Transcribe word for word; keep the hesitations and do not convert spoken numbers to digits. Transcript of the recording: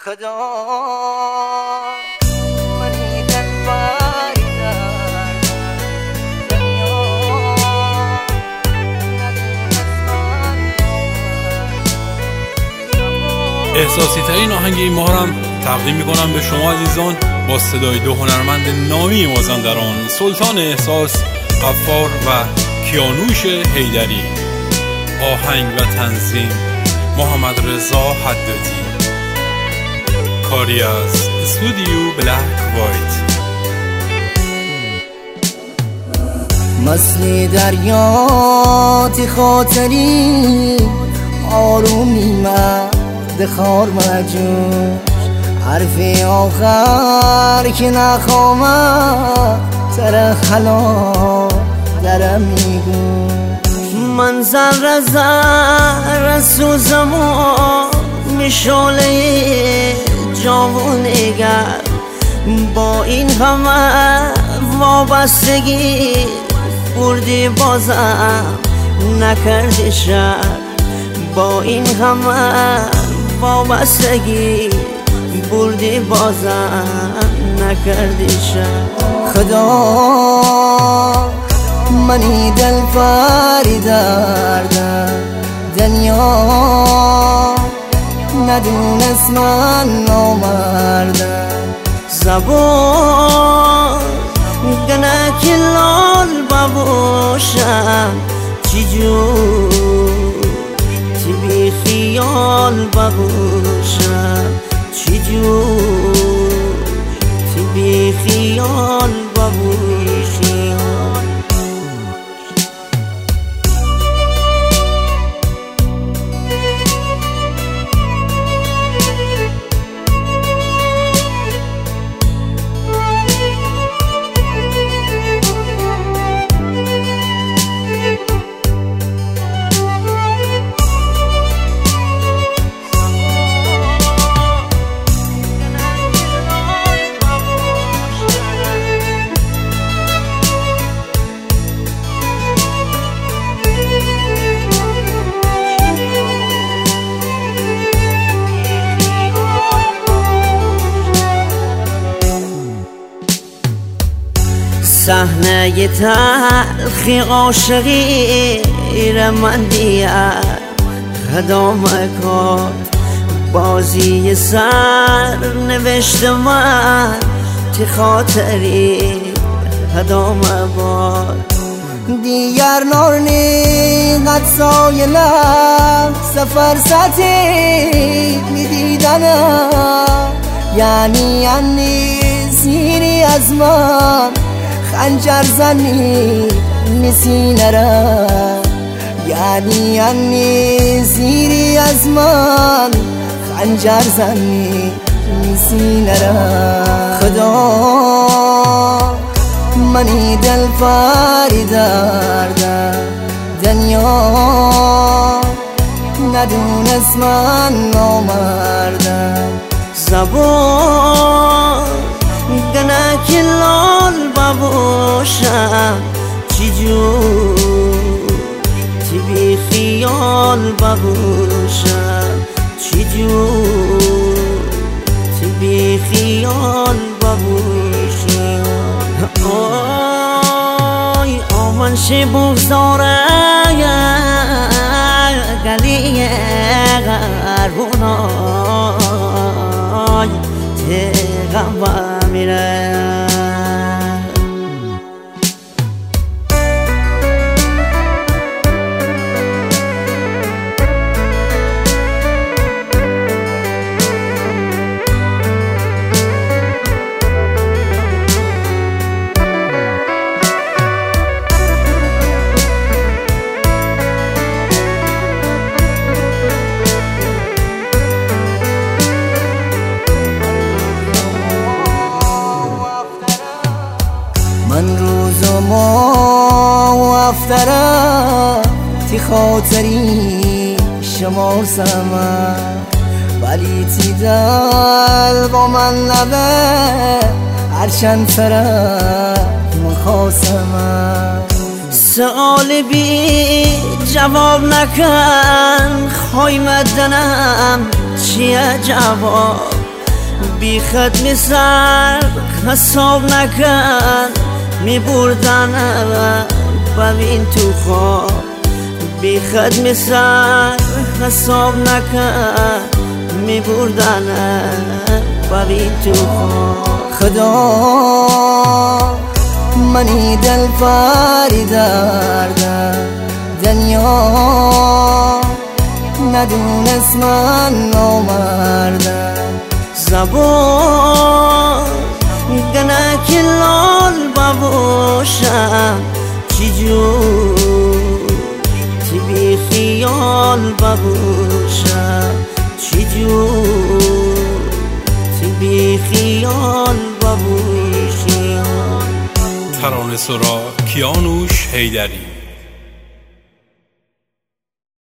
خدا منی دلبری در دنیا احساسی ترین آهنگ این ماه هم تقدیم میکنم به شما عزیزان با صدای دو هنرمند نامی مازندران، سلطان احساس غفار و کیانوش حیدری. آهنگ و تنظیم محمد رضا حدادی. کاری از استودیو بلک وایت. مثل دریات خاطری آرومی مرد خار مجوش، حرف آخر که نخوامد سر خلا درم میگوش. من ذره ذره سوزم و مشاله جوانگر، با این همه وابستگی بردی بازم نکردی شر. با این همه وابستگی بردی بازم نکردی شر. خدا منی دلبری در دنیا ندونست من نامردم. زبان گنه که لال بباشم چی جور چی بی خیال بباشم چی جور چی بی خیال بباشم. صحنه تلخی عاشقی را من دیر خدام کار، بازی سر نوشت من تی خاطری خدام باد. دیگر نور نیقد سایلم سفر سطی میدیدنم، یعنی یعنی زیری از من خنجر زنی نسینه را، یعنی یعنی زیری از من خنجر زنی نسینه را. خدا منی دلبری در دنیا ندونست من نامردم. زبان گنه که لال بباشم چی جور چی بی خیال بباشم چی جور چی بی خیال بباشم. آی آمن شه بگذاره گلی غربونای تغم میره. من روز و ما و افترم تی خاطری شمارسم، ولی تی دل با من نبه هرچند طرف مخاسم. سؤال بی جواب نکن خواهی مدنم چیه جواب، بی ختم سر حساب نکن می بردنم ببین تو خواب بی ختم سر حساب نکن می بردنم ببین تو خواب خدا منی دل فاری دردم دنیا ندونست من نامردم زبان گنه که لال بباشم چی جور تی بی خیال بباشم چی جور تی بی خیال بباشم. ترانه سرا کیانوش حیدری.